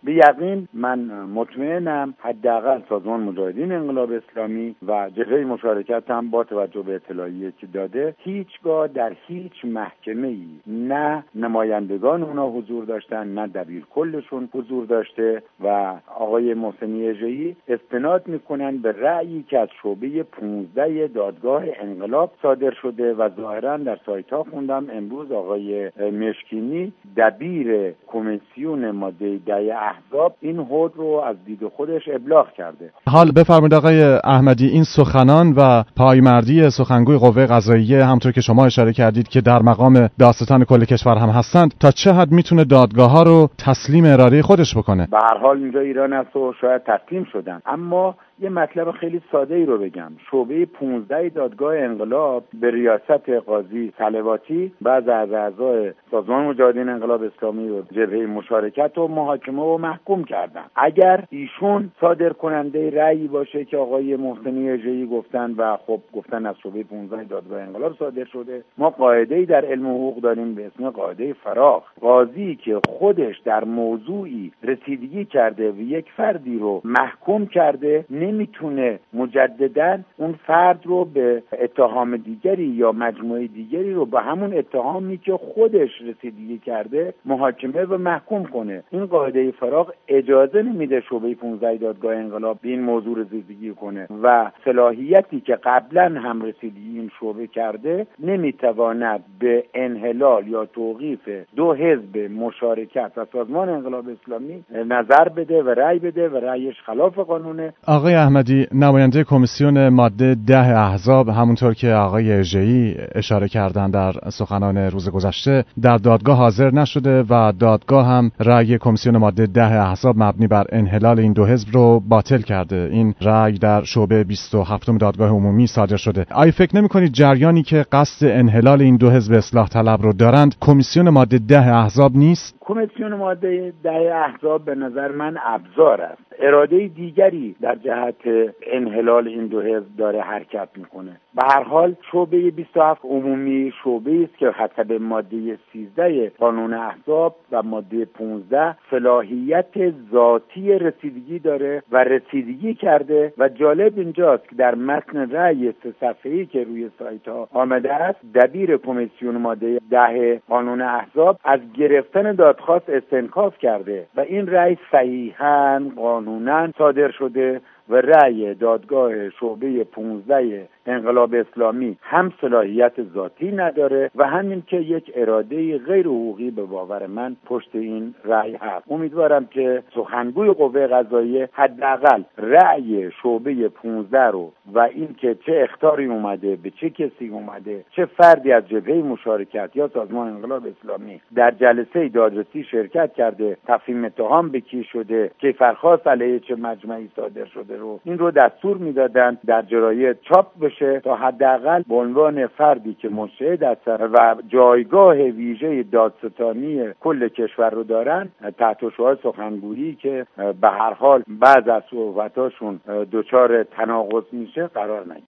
به یقین من مطمئنم حداقل سازمان مجاهدین انقلاب اسلامی و جبهه مشارکت هم با توجه به اطلاعیه‌ای که داده هیچگاه در هیچ محکمه‌ای نه نمایندگان اونا حضور داشتن نه دبیر کلشون حضور داشته و آقای محسنی اژه‌ای استناد میکنن به رأیی که از شعبه 15 دادگاه انقلاب صادر شده و ظاهرا در سایت ها خوندم امروز آقای مشکینی دبیر کمیسیون ماده 10 احزاب این حوض رو از دید خودش ابلاغ کرده. حال بفرمایید آقای احمدی، این سخنان و پایمردی سخنگوی قوه قضاییه همونطور که شما اشاره کردید که در مقام دادستان کل کشور هم هستند، تا چه حد میتونه دادگاه‌ها رو تسلیم اراده خودش بکنه؟ به هر حال اینجا ایران است و شاید تسلیم شدن، اما یه مطلب خیلی ساده ای رو بگم. شعبه 15 دادگاه انقلاب به ریاست قاضی صلواتی بعض از اعضای سازمان مجاهدین انقلاب اسلامی و جبهه مشارکت و محاکمه و محکوم کردن. اگر ایشون صادر کننده رأیی باشه که آقای محسنی اژه‌ای گفتن و خب گفتن از شعبه 15 دادگاه انقلاب صادر شده، ما قاعده‌ای در علم حقوق داریم به اسم قاعده فراخ. قاضی که خودش در موضوعی رسیدگی کرده و یک فردی رو محکوم کرده نمیتونه مجددا اون فرد رو به اتهام دیگری یا مجموعه دیگری رو به همون اتهامی که خودش رسیدگی کرده محاکمه و محکوم کنه. این قاعده فراغ اجازه نمیده شعبه 15 دادگاه انقلاب به این موضوع رسیدگی کنه و صلاحیتی که قبلا هم رسیدگی این شعبه کرده نمیتواند به انحلال یا توقیف دو حزب مشارکت و سازمان انقلاب اسلامی نظر بده و رأی بده و رأیش خلاف قانونه. آقای احمدی، نماینده کمیسیون ماده 10 احزاب همونطور که آقای اژه‌ای اشاره کردن در سخنان روز گذشته در دادگاه حاضر نشده و دادگاه هم رأی کمیسیون ماده 10 احزاب مبنی بر انحلال این دو حزب رو باطل کرده. این رأی در شعبه 27 دادگاه عمومی صادر شده. آیا فکر نمی‌کنید جریانی که قصد انحلال این دو حزب اصلاح طلب رو دارند کمیسیون ماده 10 احزاب نیست؟ کمیسیون ماده 10 احزاب به نظر من ابزار است. اراده دیگری در جهت انحلال این دو حزب داره حرکت میکنه. به هر حال شعبه 27 عمومی شعبه است که حسب ماده 13 قانون احزاب و ماده 15 صلاحیت ذاتی رسیدگی داره و رسیدگی کرده و جالب اینجاست که در متن رأی 3 صفحه‌ای که روی سایت ها آمده است دبیر کمیسیون ماده 10 قانون احزاب از گرفتن دادخواست استنکاف کرده و این رأی صحیحاً قانوناً صادر شده و رأی دادگاه شعبه 15 انقلاب اسلامی هم صلاحیت ذاتی نداره و همین که یک اراده غیر حقوقی به باور من پشت این رأی هست. امیدوارم که سخنگوی قوه قضاییه حداقل رأی شعبه 15 رو و این که چه اخطاری اومده به چه کسی اومده چه فردی از جبهه مشارکت یا سازمان انقلاب اسلامی در جلسه دادرسی شرکت کرده تفهیم اتهام به کی شده کیفرخواست علیه چه مجمعی صادر شده رو این رو دستور میدادن در جراید چاپ بشه تا حداقل به عنوان فردی که مشهد هستن و جایگاه ویژه دادستانی کل کشور رو دارن تحت شعار سخنگویی که به هر حال بعض از صحبتاشون دچار تناقض میشه قرار نگیره.